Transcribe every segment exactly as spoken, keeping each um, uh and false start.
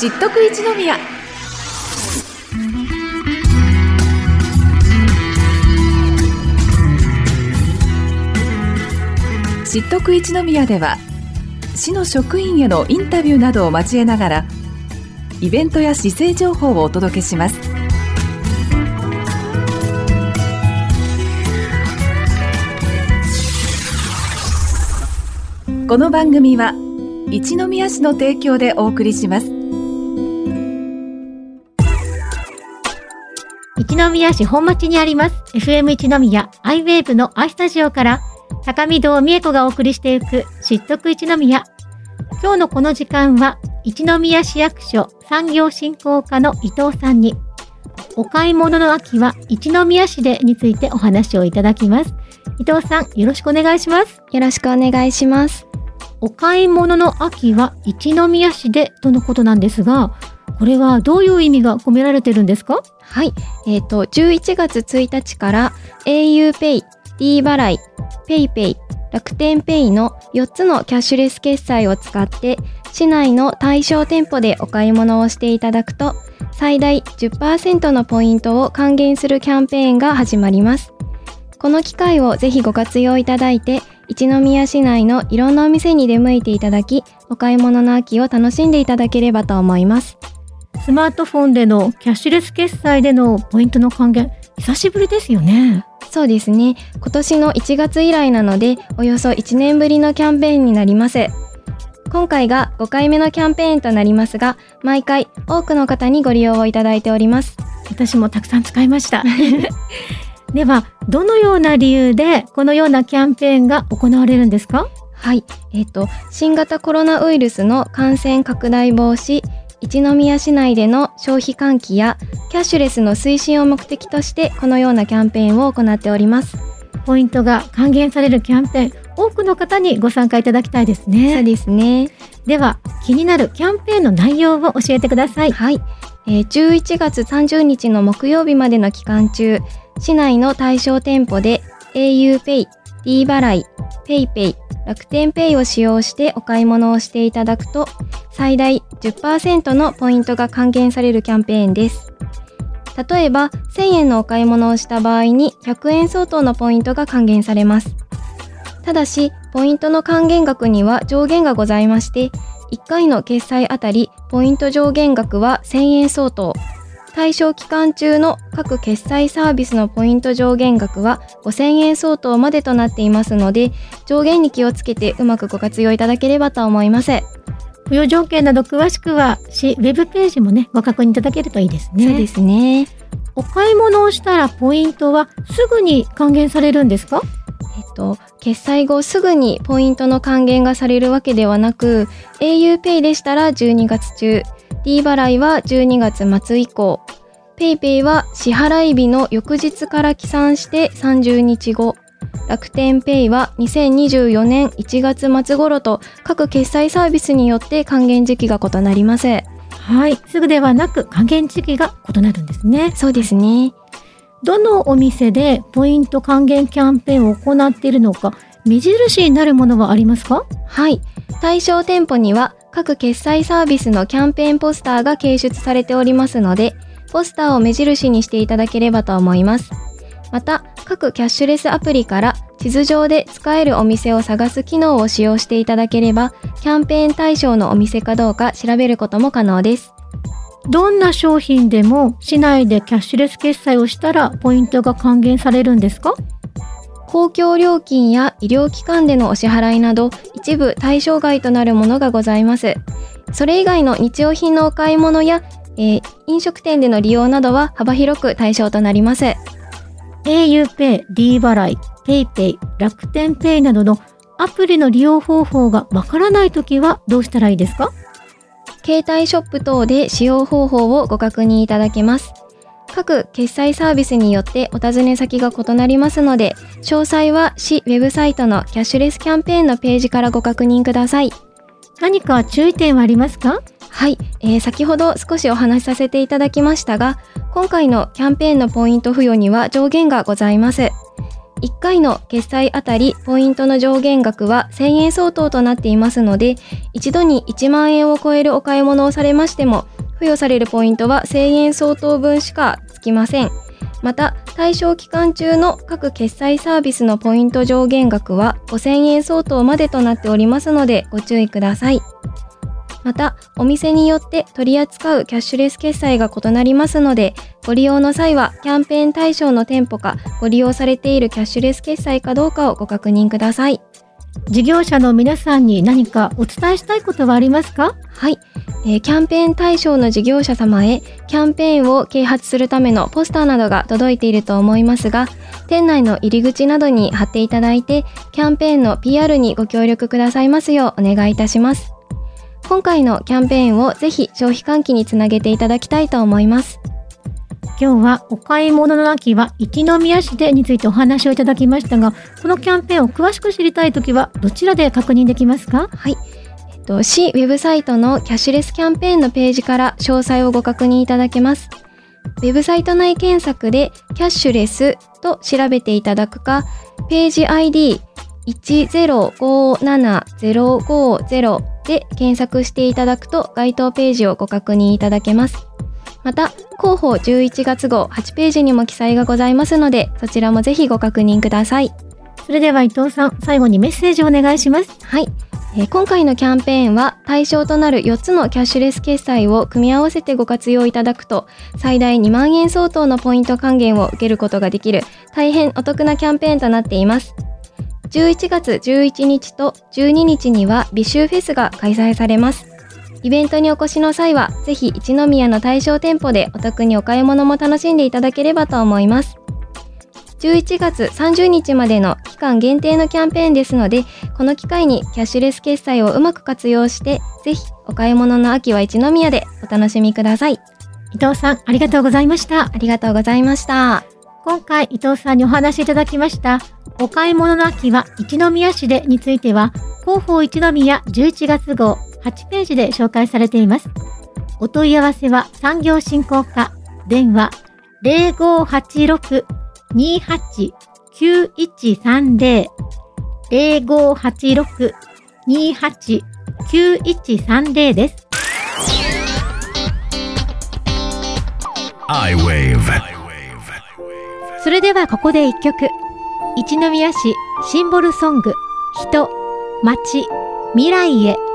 知っとく一宮。知っとく一宮では、市の職員へのインタビューなどを交えながら、イベントや市政情報をお届けします。この番組は一宮市の提供でお送りします。 一宮市本町にあります エフエム 一宮アイウェーブの アイスタジオから高見堂美恵子がお送りしていく知っとく一宮。今日のこの時間は一宮市役所産業振興課の伊藤さんにお買い物の秋は一宮市でについてお話をいただきます。伊藤さん、よろしくお願いします。 よろしくお願いします。 お買い物の秋は一宮市でとのことなんですが、これはどういう意味が込められてるんですか？ はい、えっとじゅういちがつついたちから auPay、D 払い、PayPay、楽天ペイのよっつのキャッシュレス決済を使って市内の対象店舗でお買い物をしていただくと最大 じゅっパーセント のポイントを還元するキャンペーンが始まります。この機会をぜひご活用いただいて一宮市内のいろんなお店に出向いていただきお買い物の秋を楽しんでいただければと思います。 スマートフォンでのキャッシュレス決済でのポイントの還元、久しぶりですよね。 そうですね。今年のいちがつ以来なのでおよそいちねんぶりのキャンペーンになります。今回がごかいめのキャンペーンとなりますが、毎回多くの方にご利用をいただいております。 私もたくさん使いましたでは、どのような理由でこのようなキャンペーンが行われるんですか？ はい、えっと新型コロナウイルスの感染拡大防止、一宮市内での消費喚起やキャッシュレスの推進を目的としてこのようなキャンペーンを行っております。 ポイントが還元されるキャンペーン、多くの方にご参加いただきたいですね。 そうですね。 では、気になるキャンペーンの内容を教えてください。 はい、えー、じゅういちがつさんじゅうにちの木曜日までの期間中、市内の対象店舗で auPay、D 払い、PayPay、楽天ペイを使用してお買い物をしていただくと最大 じゅっパーセント のポイントが還元されるキャンペーンです。例えばせんえんのお買い物をした場合にひゃくえん相当のポイントが還元されます。ただしポイントの還元額には上限がございまして、いっかいの決済あたりポイント上限額はせんえん相当、対象期間中の各決済サービスのポイント上限額はごせんえん相当までとなっていますので、上限に気をつけてうまくご活用いただければと思います。 付与条件など詳しくは市ウェブページもね、ご確認いただけるといいですね。 そうですね。 お買い物をしたらポイントはすぐに還元されるんですか？ えっと、決済後すぐにポイントの還元がされるわけではなく、auPay でしたらじゅうにがつちゅう、D 払いはじゅうにがつまつ以降、PayPay は支払い日の翌日から起算してさんじゅうにちご、楽天ペイはにせんにじゅうよねんいちがつまつ頃と各決済サービスによって還元時期が異なります。 はい、すぐではなく還元時期が異なるんですね。 そうですね。 どのお店でポイント還元キャンペーンを行っているのか、目印になるものはありますか？ はい、対象店舗には各決済サービスのキャンペーンポスターが掲出されておりますので、ポスターを目印にしていただければと思います。また、各キャッシュレスアプリから地図上で使えるお店を探す機能を使用していただければ、キャンペーン対象のお店かどうか調べることも可能です。 どんな商品でも市内でキャッシュレス決済をしたらポイントが還元されるんですか？ 公共料金や医療機関でのお支払いなど一部対象外となるものがございます。それ以外の日用品のお買い物や、えー、飲食店での利用などは幅広く対象となります。 auPay、D 払い、PayPay、楽天ペイなどのアプリの利用方法がわからないときはどうしたらいいですか？ 携帯ショップ等で使用方法をご確認いただけます。各決済サービスによってお尋ね先が異なりますので、詳細は市ウェブサイトのキャッシュレスキャンペーンのページからご確認ください。 何か注意点はありますか？ はい、えー、先ほど少しお話しさせていただきましたが、今回のキャンペーンのポイント付与には上限がございます。 いっかいの決済あたりポイントの上限額はせんえん相当となっていますので、一度にいちまんえんを超えるお買い物をされましても、付与されるポイントはせんえん相当分しかつきません。また、対象期間中の各決済サービスのポイント上限額はごせんえん相当までとなっておりますのでご注意ください。また、お店によって取り扱うキャッシュレス決済が異なりますので、ご利用の際はキャンペーン対象の店舗かご利用されているキャッシュレス決済かどうかをご確認ください。 事業者の皆さんに何かお伝えしたいことはありますか？ はい、えー、キャンペーン対象の事業者様へキャンペーンを啓発するためのポスターなどが届いていると思いますが、店内の入り口などに貼っていただいて、キャンペーンの ピーアール にご協力くださいますようお願いいたします。今回のキャンペーンをぜひ消費喚起につなげていただきたいと思います。 今日はお買い物の秋は一宮市でについてお話をいただきましたが、このキャンペーンを詳しく知りたいときはどちらで確認できますか？ はい、えっと、市ウェブサイトのキャッシュレスキャンペーンのページから詳細をご確認いただけます。ウェブサイト内検索でキャッシュレスと調べていただくか、ページ アイディーいちゼロごななゼロごゼロで検索していただくと該当ページをご確認いただけます。また、広報じゅういちがつ号はちページにも記載がございますので、そちらもぜひご確認ください。 それでは伊藤さん、最後にメッセージをお願いします。 はい、えー、今回のキャンペーンは対象となるよっつのキャッシュレス決済を組み合わせてご活用いただくと、最大にまんえん相当のポイント還元を受けることができる大変お得なキャンペーンとなっています。じゅういちがつじゅういちにちとじゅうににちには美酒フェスが開催されます。イベントにお越しの際は、ぜひ一宮の対象店舗でお得にお買い物も楽しんでいただければと思います。じゅういちがつさんじゅうにちまでの期間限定のキャンペーンですので、この機会にキャッシュレス決済をうまく活用して、ぜひお買い物の秋は一宮でお楽しみください。 伊藤さん、ありがとうございました。 ありがとうございました。 今回伊藤さんにお話しいただきましたお買い物の秋は一宮市でについては、広報一宮じゅういちがつ号はちページで紹介されています。お問い合わせは産業振興課、電話 ゼロごはちろくにはちきゅういちさんゼロ ゼロごはちろくにはちきゅういちさんゼロ です。 アイウェーブ。 それではここで一曲。一宮市シンボルソング、人、街、未来へ。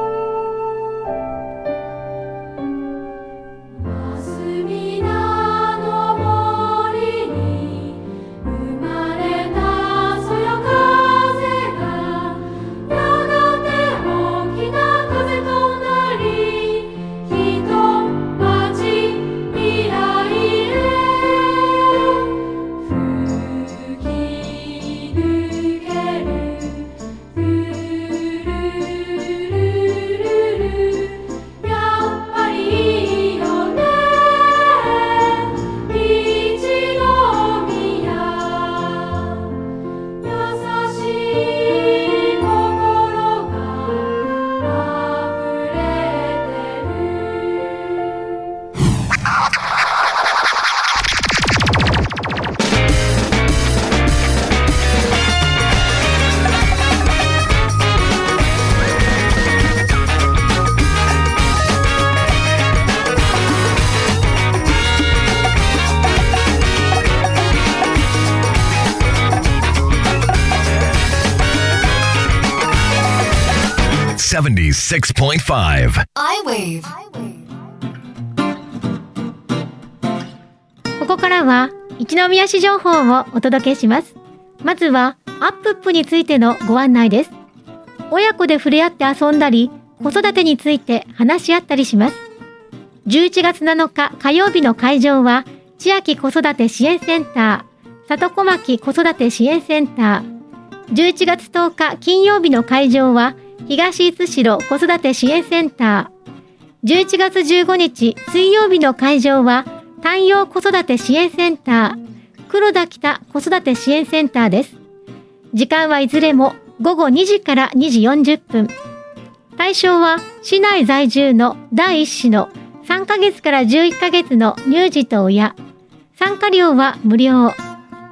セブンティーシックスポイントファイブ iWave。 ここからは一宮市情報をお届けします。まずはアップップについてのご案内です。親子で触れ合って遊んだり、子育てについて話し合ったりします。じゅういちがつなのか火曜日の会場は千秋子育て支援センター、里小牧子育て支援センター。じゅういちがつとおか金曜日の会場は東伊豆代子育て支援センター。じゅういちがつじゅうごにち水曜日の会場は太陽子育て支援センター、黒田北子育て支援センターです。時間はいずれもごごにじからにじよんじゅっぷん。対象は市内在住のだいいっ子のさんかげつからじゅういっかげつの乳児と親。参加料は無料。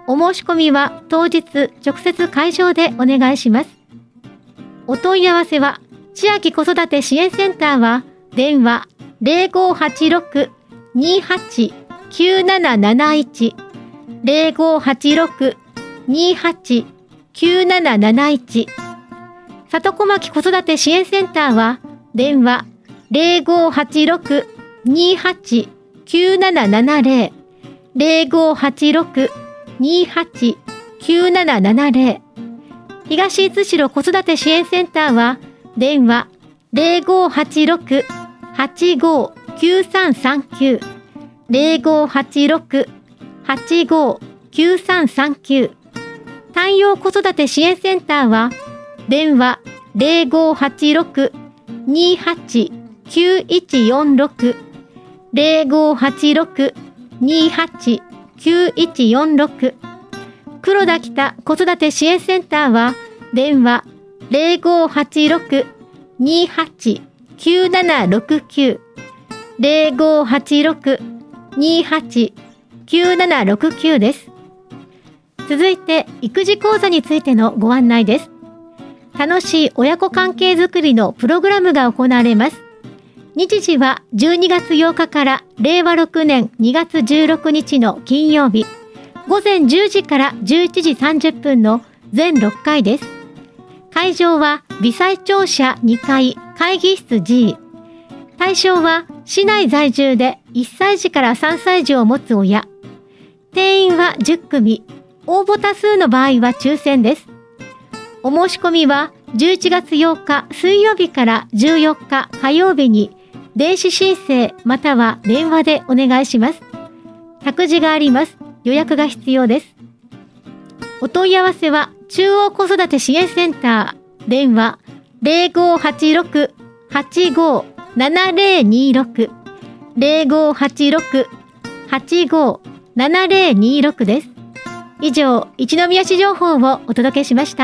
お申し込みは当日直接会場でお願いします。お問い合わせは千秋子育て支援センターは電話 ゼロごはちろく にはち きゅうなななないち ゼロごはちろく にはち きゅうなななないち、里小牧子育て支援センターは電話 ゼロごはちろく にはち きゅうななななゼロ ゼロごはちろく にはち きゅうななななゼロ、東伊豆城子育て支援センターは電話 ゼロごはちろく はちごきゅうさんさんきゅう ゼロごはちろく はちごきゅうさんさんきゅう、太陽子育て支援センターは電話 ゼロごはちろく にはち きゅういちよんろく ゼロごはちろく にはち きゅういちよんろく、黒田北子育て支援センターは電話 ゼロごはちろく にはち きゅうななろくきゅう ゼロごはちろく にはち きゅうななろくきゅうです。続いて育児講座についてのご案内です。楽しい親子関係づくりのプログラムが行われます。日時はじゅうにがつようかかられいわろくねんにがつじゅうろくにちの金曜日、ごぜんじゅうじからじゅういちじさんじゅっぷんの全ろっかいです。会場は微細庁舎にかい会議室 G。対象は市内在住でいっさいじからさんさいじを持つ親。定員はじゅっくみ。応募多数の場合は抽選です。お申し込みはじゅういちがつようか水曜日からじゅうよっか火曜日に電子申請または電話でお願いします。託児があります。予約が必要です。お問い合わせは中央子育て支援センター電話 ゼロごはちろく はちご ななゼロにろく ゼロごはちろく はちご ななゼロにろくです。以上、一宮市情報をお届けしました。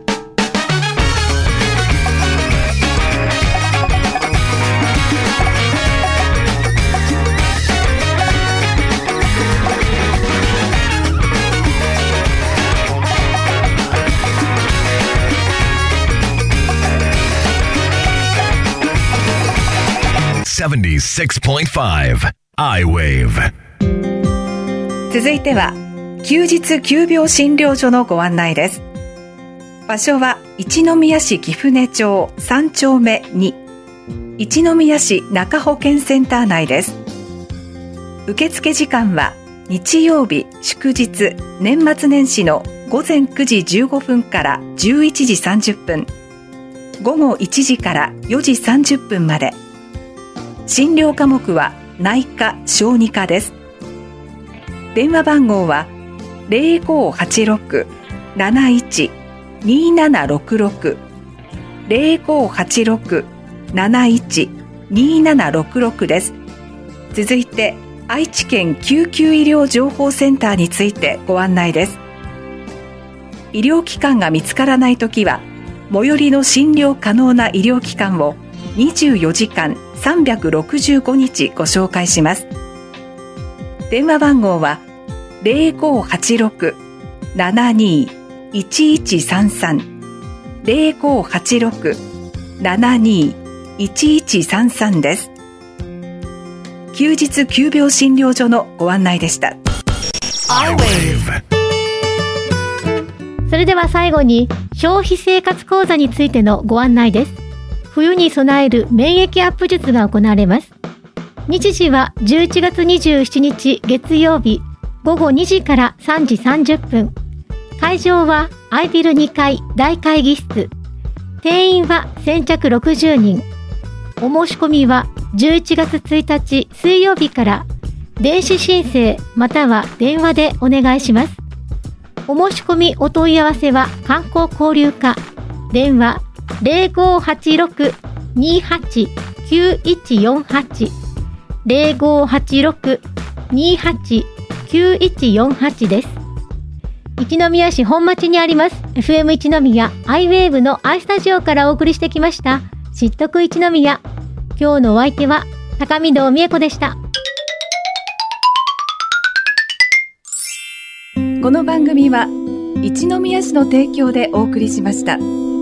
セブンティーシックスポイントファイブ アイウェーブ。 続いては休日急病診療所のご案内です。場所は一宮市貴船町さんちょうめに、一宮市中保健センター内です。受付時間は日曜日祝日年末年始のごぜんくじじゅうごふんからじゅういちじさんじゅっぷん、ごごいちじからよじさんじゅっぷんまで。診療科目は内科・小児科です。電話番号はゼロごはちろく なないち にななろくろく ゼロごはちろく なないち にななろくろくです。続いて愛知県救急医療情報センターについてご案内です。医療機関が見つからないときは最寄りの診療可能な医療機関をにじゅうよじかんさんびゃくろくじゅうごにちご紹介します。電話番号はゼロごはちろく ななにいちいちさんさん ゼロごはちろく ななにいちいちさんさんです。休日急病診療所のご案内でした。 それでは最後に消費生活講座についてのご案内です。冬に備える免疫アップ術が行われます。日時はじゅういちがつにじゅうしちにち月曜日ごごにじからさんじさんじゅっぷん。会場はアイビルにかい大会議室。定員は先着ろくじゅうにん。お申し込みはじゅういちがつついたち水曜日から電子申請または電話でお願いします。お申し込みお問い合わせは観光交流課電話ゼロごはちろく にはち きゅういちよんはち ゼロごはちろく にはち きゅういちよんはちです。一宮市本町にあります エフエム 一宮アイウェーブの アイスタジオからお送りしてきました知っとく一宮。今日のお相手は高見堂美恵子でした。 この番組は一宮市の提供でお送りしました。